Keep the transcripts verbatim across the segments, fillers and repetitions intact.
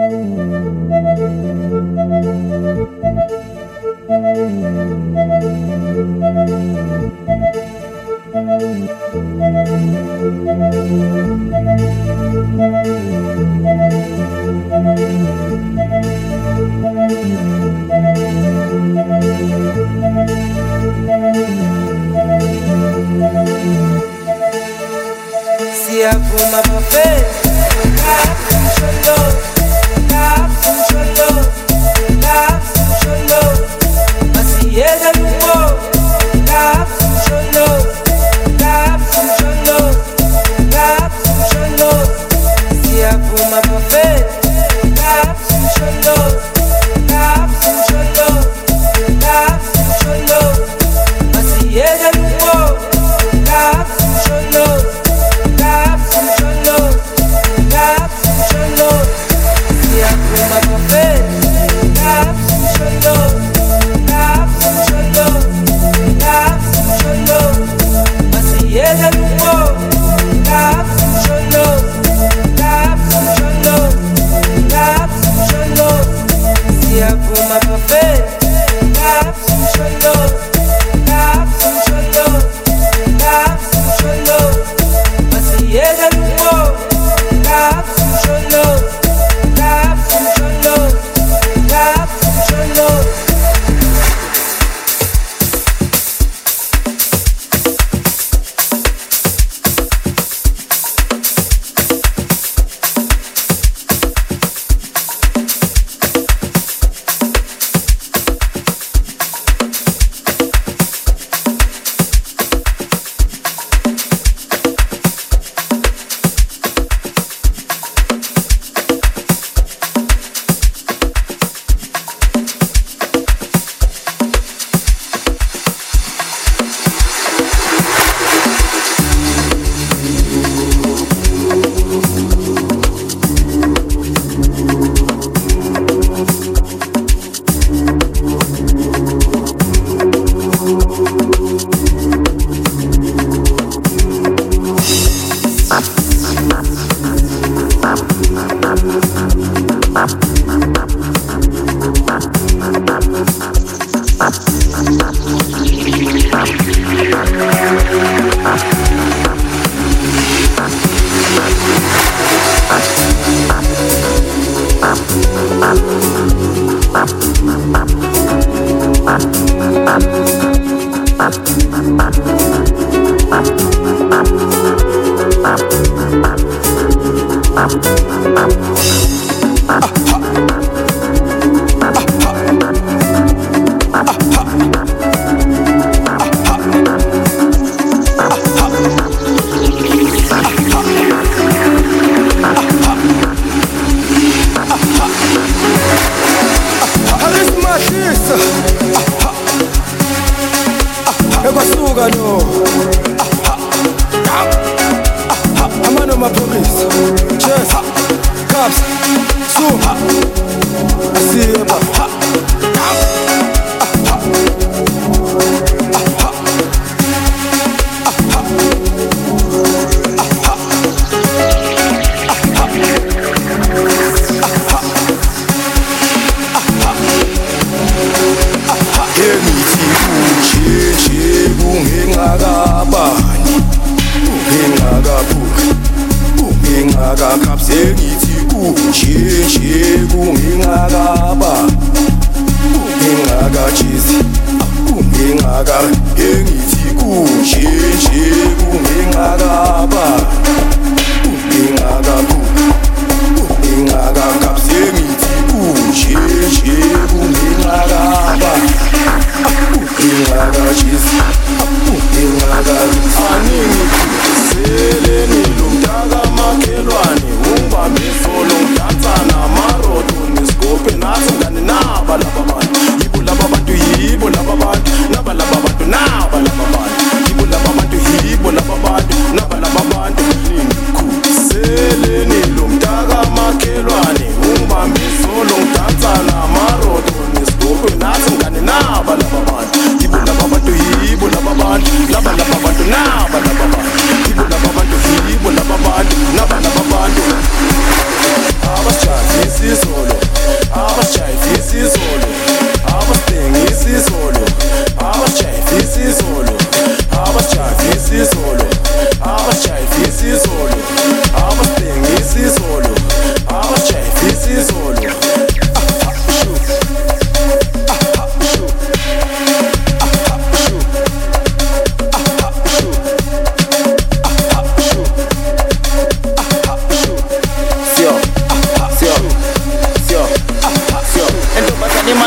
Love,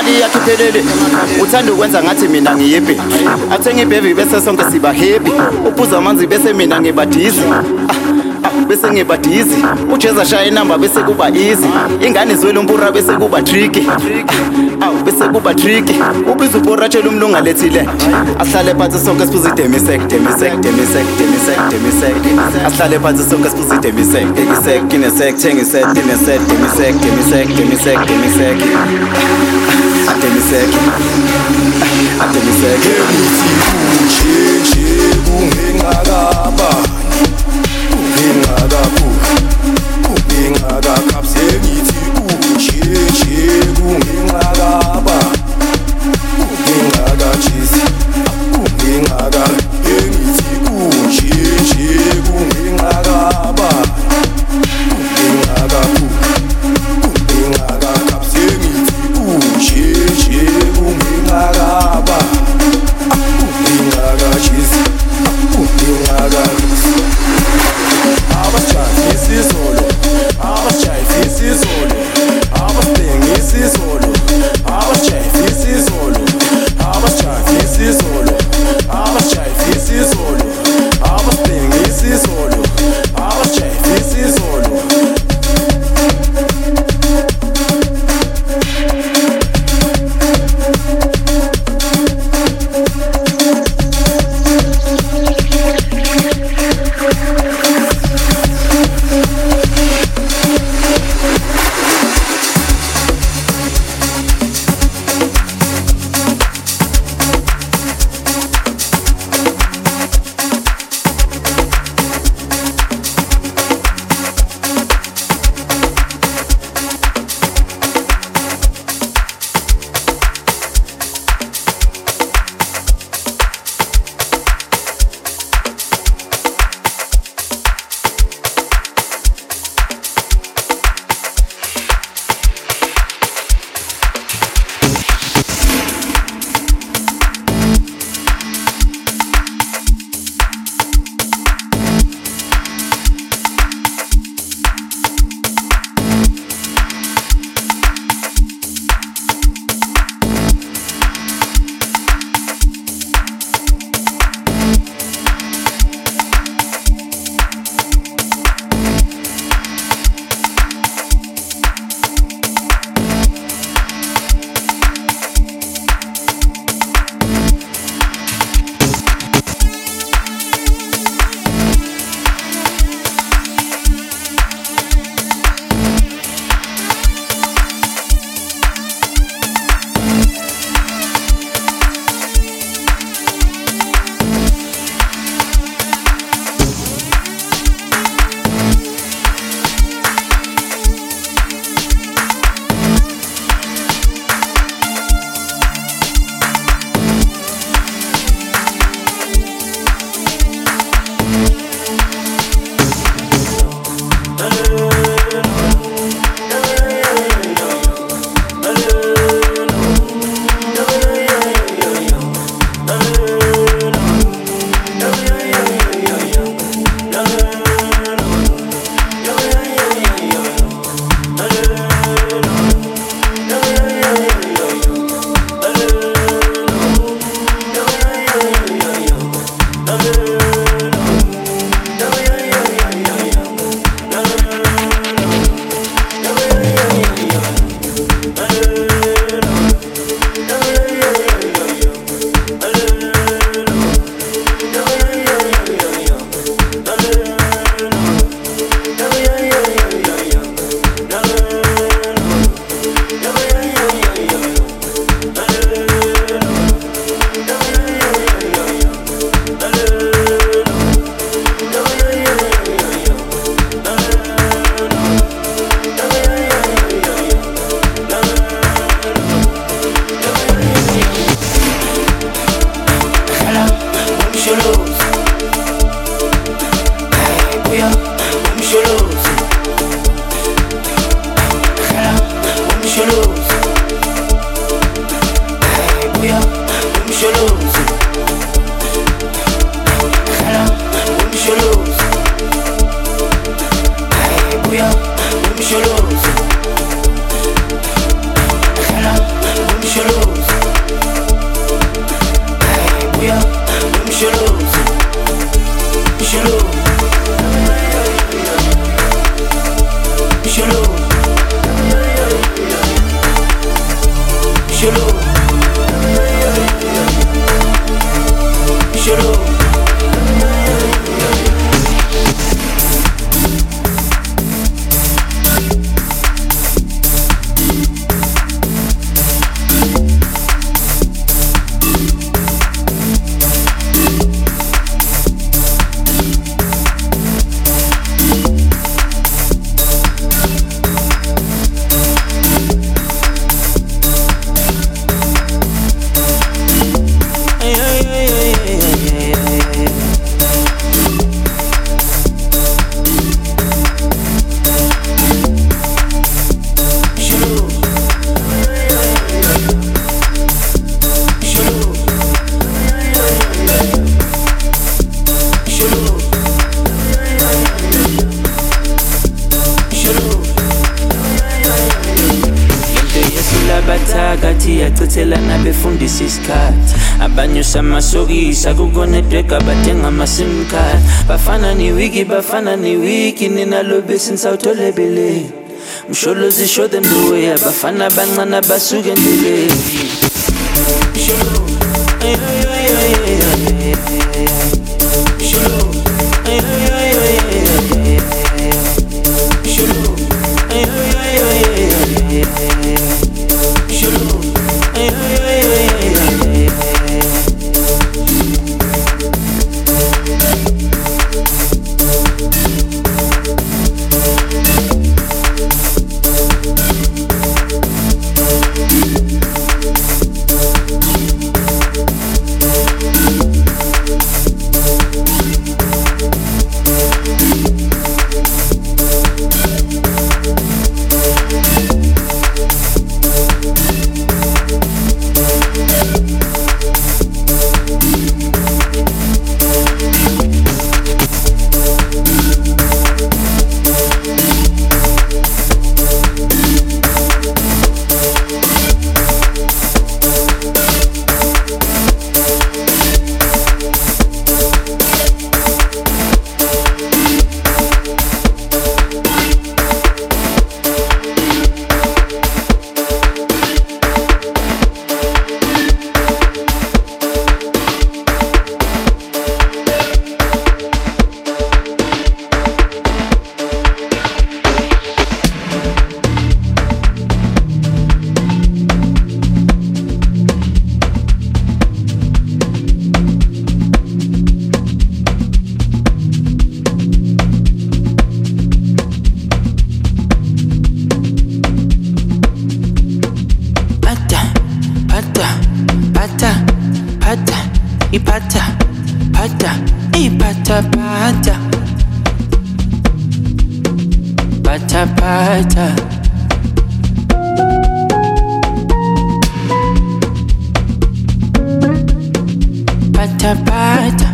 imali yakhe iphelele uthanda ukwenza ngathi mina ngiyiphi athenga ibhevi bese sonke siba happy uphuza amanzi bese mina ngibadizi bese ngibadizi ujeza shaya inamba bese kuba easy ingane izwela umpura bese kuba tricky aw bese kuba tricky ubiza uboratshela umlunga lethile ahlale phansi sonke siphuza idemisek demisek demisek demisek demisek ahlale phansi sonke siphuza idemisek demisek kinesek thengisek kinesek demisek demisek demisek demisek demisek demisek nje kungengakaba Ngingakabuki, ngingakakhapi sengithi ujeje kungingakaba ngingakajezi ngingaka engithi ujeje kungingakaba ngingakabuki ngingakakhapi sengithi ujeje kungingakaba ngingakajezi ngingakajezi Abasjayi isizolo, abasjayi isizolo, abasbengi isizolo, abasjayi isizolo, abasjayi isizolo, abasjayi isizolo, abasbengi isizolo, abasjayi isizolo. Show Shulu. Shulu. Yacithelana befundisa isikhathi abanyusa amasokisi akukonedreka bathenga ama-sim card bafana niwiki bafana niwiki nina lobesi nisawutholebeleni msholozi show them the way abafana bancane abasuke endleleni Ipata, pata, ipata, pata, pata, pata. Pata, pata,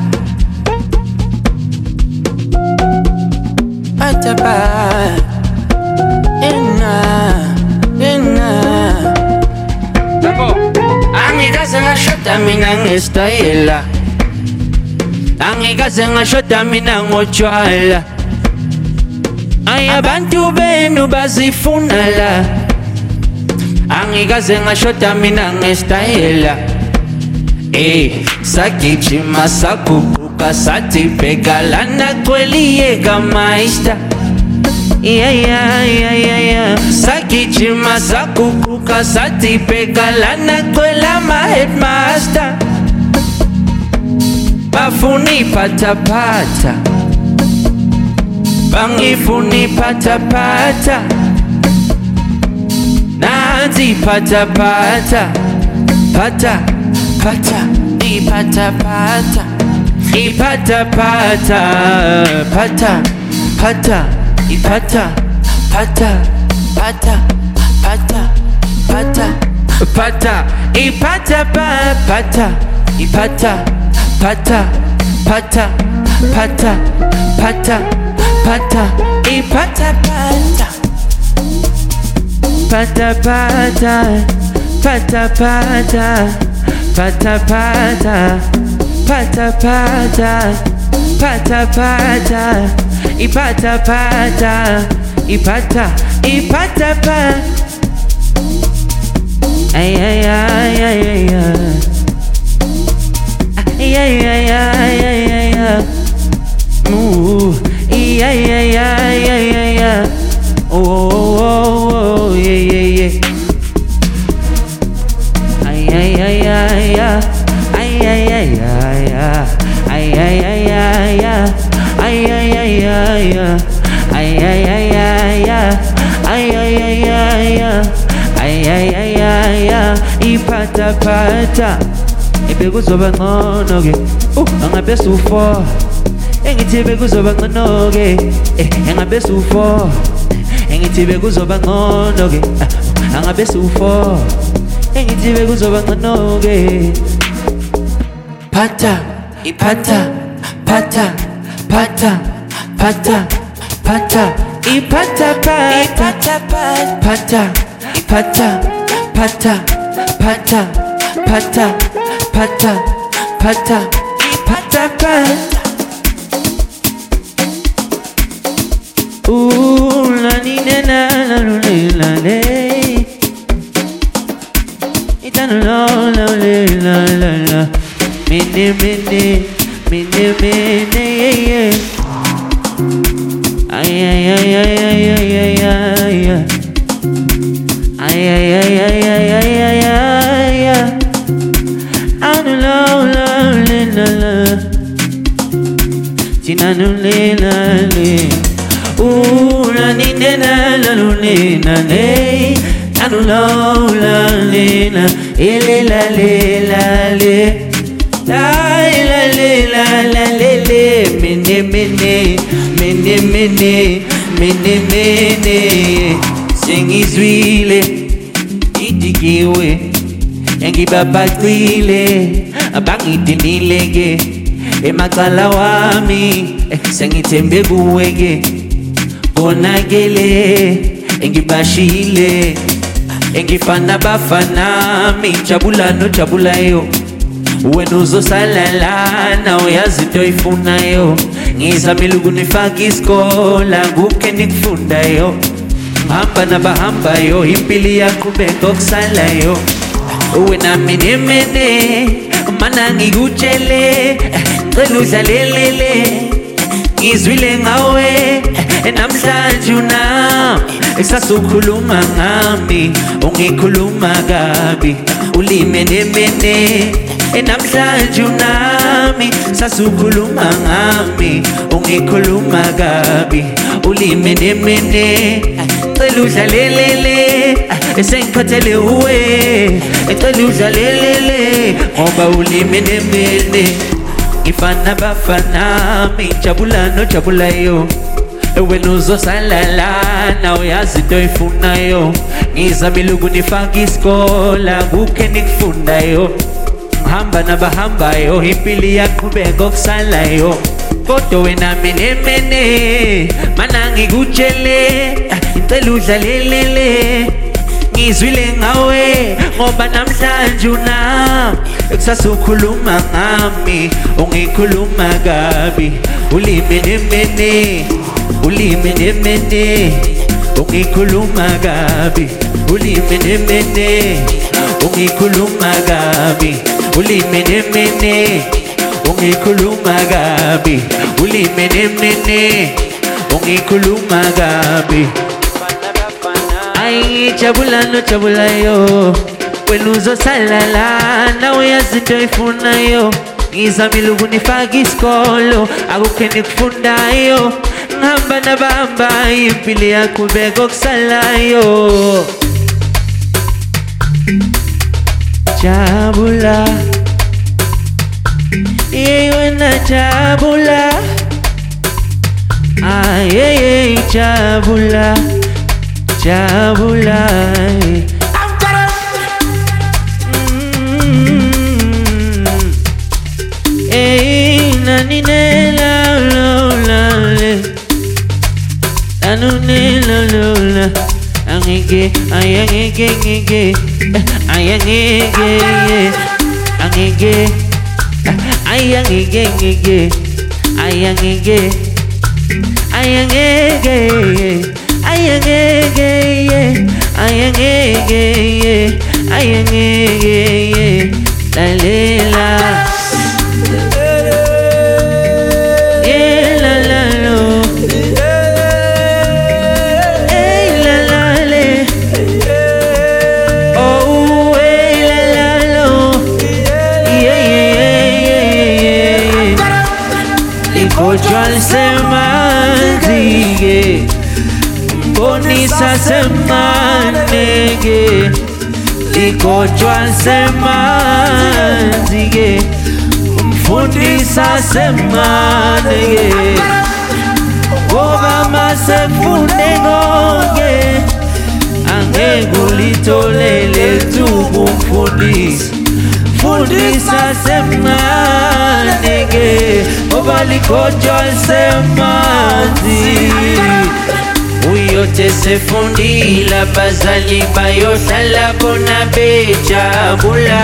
pata, pata. Ena, ena. Angikaze ngashoda mina ngesitayela Angikaze ngashoda mina ngotshwala Ay abantu benu bazifuna la Angikaze ngashoda mina ngesitayela Eh sagijima saguquka sathi bheka lana kweliyeka master Yeah, yeah, yeah, yeah, yeah. Sagijima saguquka sathi bheka lana kwela ma-headmaster bafuni pata pata bangifuni pata pata nansi pata pata pata pata ipata pata ipata pata pata pata ipata pata pata pata pata pata ipata pa pata ipata pata pata pata pata pata ipata pata pata pata pata pata pata pata pata pata pata pata ipata pata ipata ipata pa ay ay ay ay ay ay ay iphatha phatha ebekuzoba ngcono ke uh angabe su four engithi bekuzoba ngcono ke eh angabe su four engithi bekuzoba ngcono ke angabe su four engithi bekuzoba ngcono ke phatha iphatha phatha phatha phatha phatha iphatha phatha phatha phatha phatha phatha phatha phatha phatha iphatha phatha ooh la ni na na la la la itanu la la la la la mini mini mini mini yeah ay ay ay ay ay ay ay ay ay ay ay ay ay ay ay ay anu la la la la tinanu la la ooh la ni na la la la la anu la la la ele la la la la la la la la la mini mini mini mini mini mini sengizwile idikiwe engibabaqile abangidinile ke emacala wami sengithembe kuwe ke konakele engibashile engifana bafana mijabula nojabulayo wena uzosalalana uyazi into oyifunayo ngizamile ukunifaka iskola kuke nikufundayo hamba nabahambayo impili yaqhubeka okusalayo wena mine mine mana ngikutshele cela udlalelele ngizwile ngawe namhlanje unami esasukhuluma ngami ungikhuluma kabi ulime nemene namhlanje unami sasukhuluma ngami ungikhuluma kabi ulime nemene cela udlalelele esengiphathele uwe cela udlalelele ngoba ulime nemene ngifana bafana mijabula nojabulayo wena uzosalalana uyazi into oyifunayo ngizamile ukunifaka iskola kuke nikufundayo hamba nabahambayo impili yaqhubeka okusalayo kodwa wena mine mene mana ngikutshele ngicela udlalelele ngizwile ngawe ngoba namhlanje unami ekusasukhuluma ngami ungikhuluma kabi ulime nemene ulime nemene ungikhuluma kabi ulime nemene ungikhuluma kabi ulime nemene ungikhuluma kabi ulime nemene ungikhuluma kabi ay jabula no jabulayo wena uzosalalana uyazi into oyifunayo ngizamile ukunifaka isikolo akukho nikufundayo ngihamba nabahamba impilo yaqhubeka okusalayo jabula yeah wena jabula ay yeah jabula jabula eh nani nela lola le anu nela lola angege ayangege ngege ayangege angege ayangege ngege ayangege ayangege ayangege ayangege ayangege la lela eh la la lo eh la la le oh eh la la lo yeah yeah yeah ikochal semanzige bonisa semanege likotshwa semanzi-ke umfundisa semane-ke ngoba masefunde konke angeke ulitholele thuba umfundisi fundisa semane-ke ngoba likotshwa semanzi uyothe sefundile abazali bayohlala bona bejabula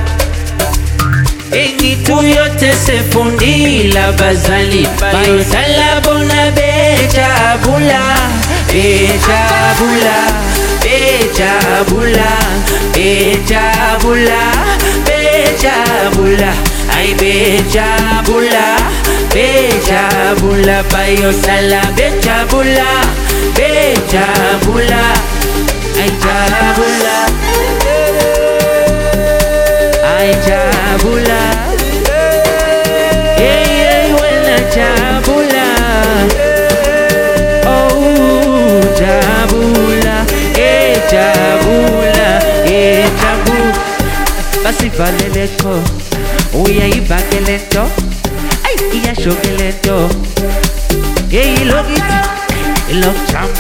engithi uyothe sefundile abazali bayohlala bona bejabula bejabula bejabula bejabula bejabula ay bejabula bejabula bayohlala bejabula bejabula ay jabula ay jabula hey hey wena jabula oh jabula hey jabula hey jabula basivalele ko uyayibhakele nto ay iyashokele nto hey lokithi lockdown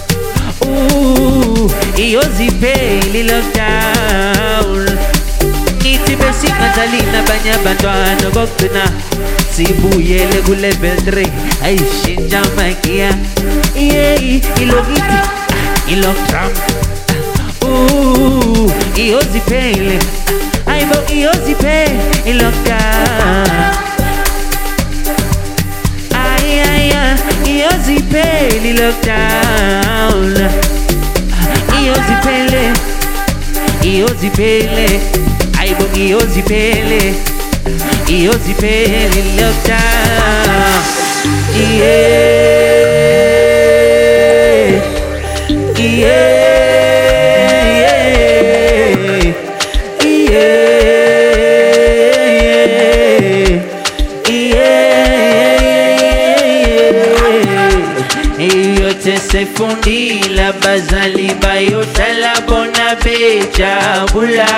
ooh iyozipeli lockdown nithi besingadlali nabanye abantwana kokugcina sibuyele ku level three ayishintsha magia yeah ilokithi ilockdown ooh iyozipeli ayibo iyozipeli ilockdown iyozipeli lockdown iyozipele iyozipele ayibo iyozipele iyozipele lockdown yeah yeah sefundile abazali bayohlala bona bejabula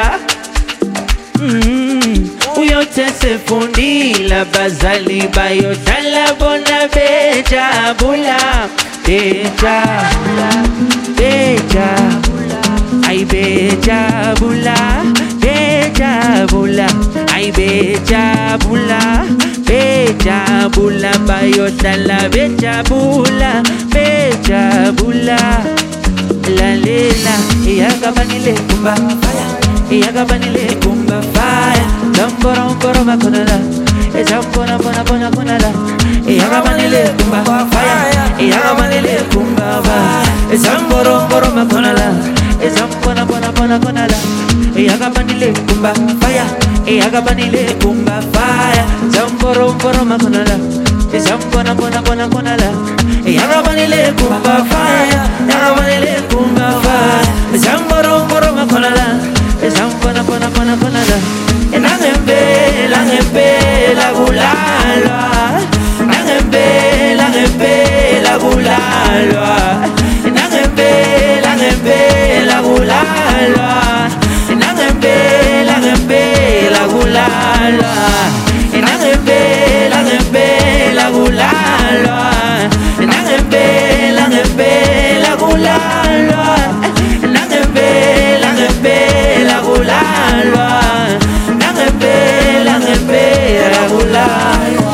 uyothe sefundile abazali bayohlala bona bejabula bejabula bejabula ay bejabula bejabula ay bejabula bejabula bayohlala bejabula bejabula lalela iyakabanile kumba fire iyakabanile kumba fire zambora mbora makonala ezambora mbona mbona konala iyakabanile kumba fire iyakabanile kumba fire ezambora mbora makonala ezambora mbona mbona konala iyakabanile kumba fire iyakabanile kumba fire zambora mbora makonala ezambora mbona mbona konala iyakabanile kumba fire iyakabanile kumba fire zambora mbora makonala ezambona bona bona konala enangempela ngempela kulalwa nangempela ngempela kulalwa nangempela ngempela kulalwa nangempela ngempela kulalwa nangempela ngempela kulalwa nangempela ngempela kulalwa nangempela ngempela kulalwa nangempela ngempela kulalwa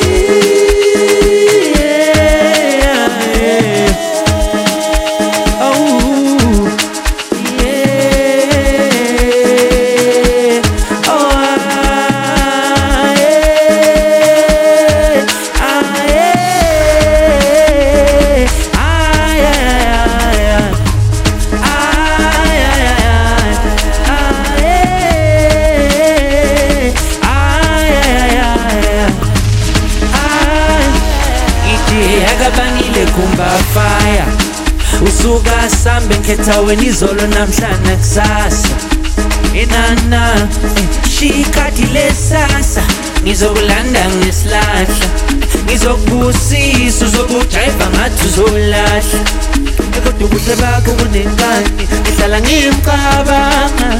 usuka sambe nkethaweni izolo namhlanje kusasa enana shikhathi lesasa ngizokulanda ngesilahla ngizokubusisa uzokudrayiva ngathi uzolahla kodwa ubuhle bakho kunenkani ngihlala ngimcabanga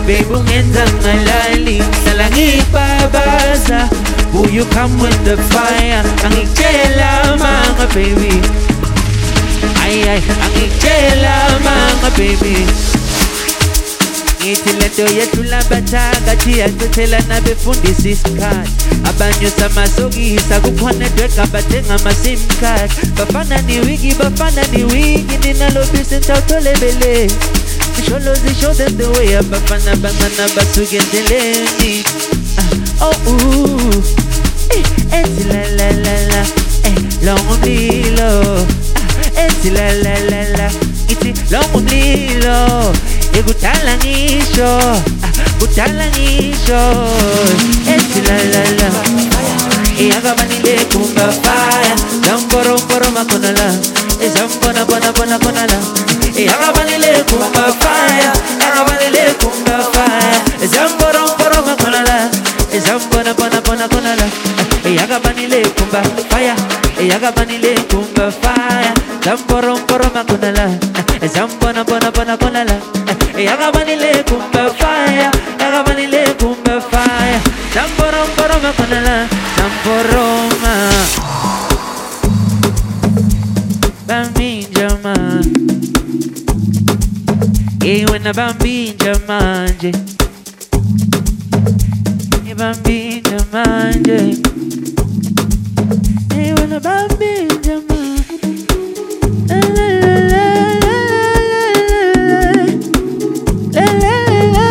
baby ungenza ngalali Sala ngibabaza Will you come with the fire Angitshela manga baby Ay ay angitshela manga baby Ngithi lento yethu labataka Thiyachithela nabefundisa isikhathi Abanyusa amasokisa kukhona edwega bathenga ama-sim card Bafana ni wiki, bafana ni wiki Ninalobisi ntawutholebele Isholozi show them the way Abafana bangana basuke endleleni Oh ooh Ethi la la la la Long umlilo Ethi la la la la Ithi long umlilo Ekudala ngisho Kudala ngisho Ethi la la la Iyakabanile kumba fire Zamboro mboro makonala Zambona bona bona konala Iyakabanile kumba fire Iyakabanile kumba fire Zamboro mboro makonala Zambona bona bona konala Iyakabanile kumba fire Iyakabanile kumba fire Zamboro mboro makonala Zambona bona bona konala Iyakabanile kumba fire Iyakabanile kumba fire Zamboro mboro makonala Zamboroma Bambinja man Ewe na bambinja manje E bambinja manje Ewe na bambinja manje La la la la la la la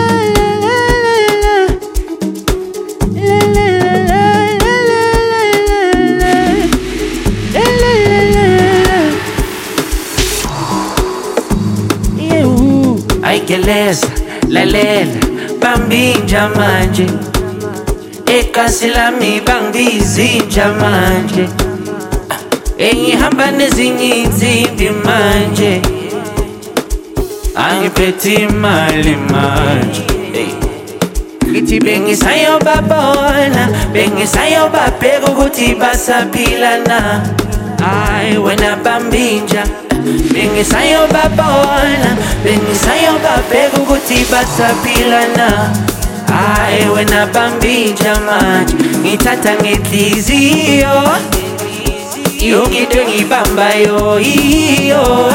Aikeleza, lalela, bambinja manje Ekasi lami bangizinja manje Engihamba nezinye inzimbi manje Angiphethe imali manje Ngithi bengisayobabona Bengisayobabheka ukuthi basaphila na Ay wena bambinja Bengisayobabona Bengisayobabheka ukuthi basaphila na Ay wena bambinja manje Ngithatha ngenhliziyo Yonke into engibambayo iyo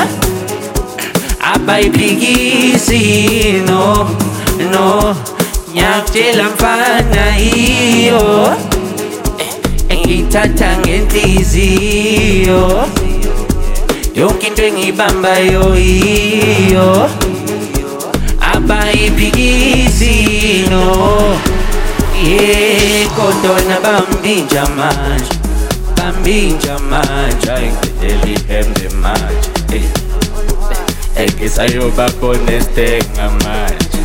Abayiphikisi no no Nyakutshela mfana iyo Engithatha ngenhliziyo Yonke into engibambayo iyo Abayiphikisi no Yeah kodwa bambinja manje Bambinja manje Ayikudela ihembe manje Engisayobabona esithenga manje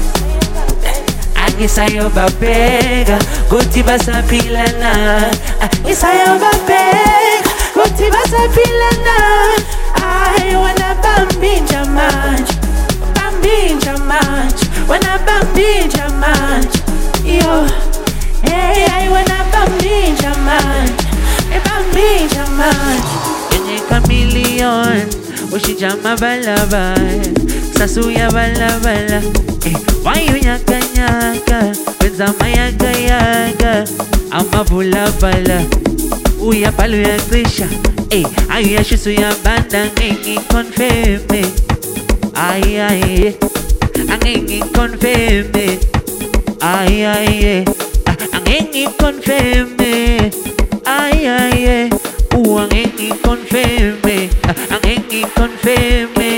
Angisayobabheka Kuthi basaphila na Angisayobabheka Kuthi basaphila na Ay wena bambinja manje Bambinja manje Wena bambinja manje Yo Hey ay wena bambinja manje Bambinja manje Yenye chameleon Ushijama balabala Sasuya balabala Why unyaka nyaka Wenzama yaga yaga Amavula bala Uya palu ya grisha Ayu ya shisu ya banda Ngengi confirme Ay ay Ngengi confirme Ay ay Ngengi confirme Ay ay Uwa ngengi confirme Ngengi confirme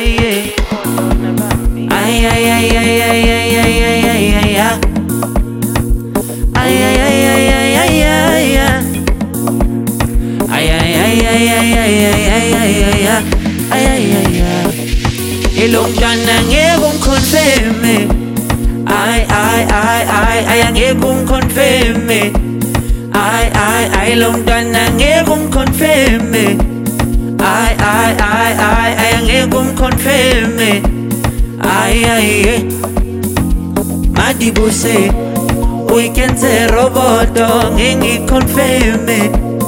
Ay ay ay ay ay ay ay ay ay ay Ay ay ay ay ay ay ay ay Ay ay ay ay ay ay ay ay ay ay ay ay Ilongana ngeke ungiconfirme Ay ay ay ay ay ngeke ungiconfirme Ay ay ay longana ngeke ungiconfirme Ay ay ay ay ay ngeke ungiconfirme Ay ay Madibuse Weekendse roboto ngeke confirme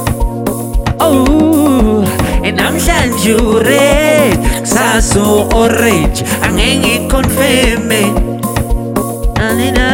Oh enamhlanje red saso orange angeke confirme Nalina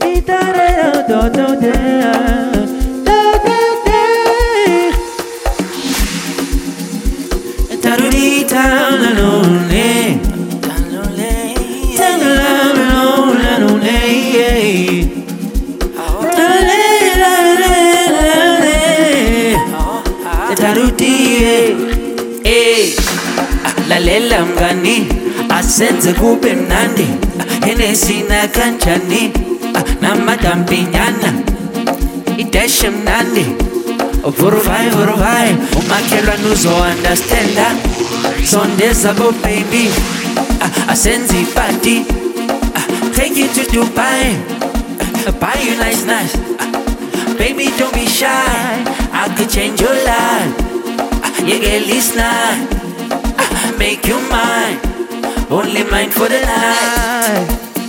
lalela mngani asenze kube mnandi enesina kanjani namadampinyana ideshe mnandi vuruvai vuruvai umakhelwane uzo-understanda sondeza bo baby asenze ipati take you to Dubai buy you nice nice baby don't be shy I could change your life you get listening make you mine only mine for the night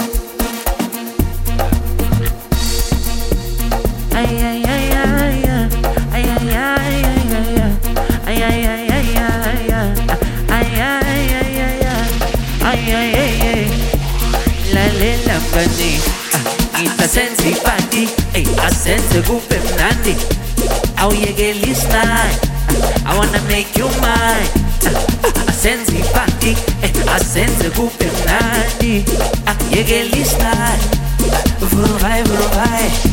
ay ay ay ay ay ay ay ay ay ay ay ay ay ay lalela mngani itasenza ipati asenze kube mnandi awuyekelisa I wanna make you mine asenze ipati asenze kube mnandi awuyekelisa vuruvai vuruvai